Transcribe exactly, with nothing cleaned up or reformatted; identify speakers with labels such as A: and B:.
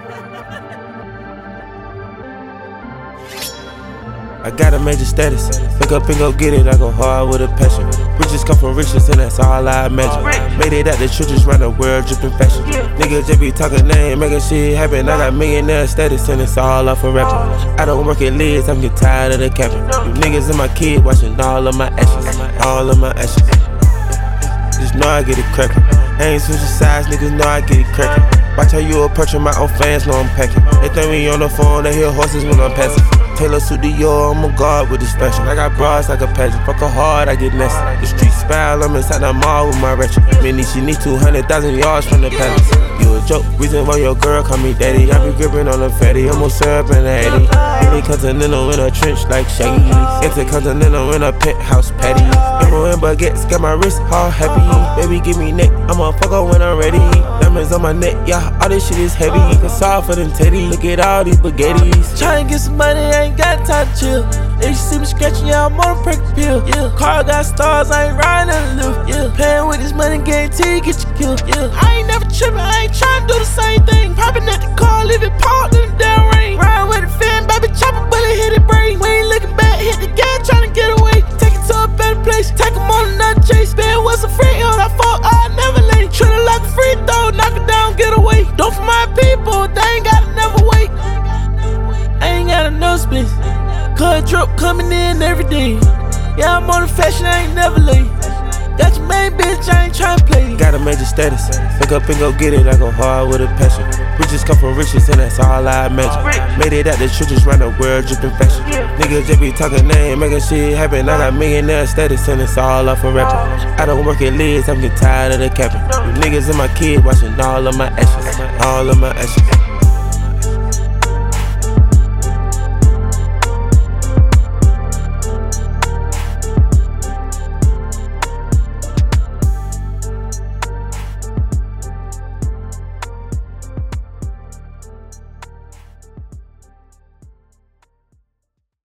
A: I got a major status, pick up and go get it, I go hard with a passion. Riches come from riches and that's all I imagine. Made it out the churches round the world dripping fashion. Niggas just be talking name, making shit happen. I got millionaire status and it's all off of rapping. I don't work at Lids, I'm getting tired of the capping. You niggas and my kid watching all of my actions, all of my actions. Just know I get it crackin'. I ain't switching sides, niggas know I get it crackin'. Watch how you approachin' my own fans, know I'm packing. They think me on the phone, they hear horses when I'm passing. Taylor suit Dior, I'm a guard with this fashion. I got bras like a pageant, fuck her hard, I get nasty. The street spell, I'm inside the mall with my ratchet. Many she need two hundred thousand yards from the palace. You a joke, reason why your girl call me daddy. I be gripping on the fatty, I'm on syrup and the addy. Any continental in a trench like Shaggy. Intercontinental in a penthouse patty. Emerald and baguettes, got my wrist all happy. Baby, give me neck, I'ma fuck her when I'm ready. Diamonds on my neck, yeah, all this shit is heavy. Cause soft for them teddy, look at all these spaghettis.
B: Tryna get some money, I ain't got time to chill. If you see me scratching, yeah, I'm on a prick pill. Yeah, car got stars, I ain't riding on the lift. Yeah, playing with this money, guarantee get you killed. Yeah, I ain't never tripping, I ain't tryna do the same thing. Popping at the car, leave it parked in the down rain. Riding with a fan, baby, chopper, bullet hit it brain. We ain't looking back, hit the gas, tryna get away. Take it to a better place, take them on another chase. Spend what's a free, on I fought, I never lay. Treat her like a free throw, knock it down, get away. Don't for my people, they ain't gotta never wait. I ain't got enough space. Cut drip coming in every day. Yeah, I'm on the fashion, I ain't never late. Got your main bitch, I ain't tryna play.
A: Got a major status, pick up and go get it, I go hard with a passion. Riches come from riches and that's all I imagine. Made it out the churches round the world dripping fashion. Niggas just be talking name, making shit happen. I got millionaire status and it's all off of rapping. I don't work at Lids, I'm getting tired of the capping. You niggas and my kid watching all of my actions, all of my actions.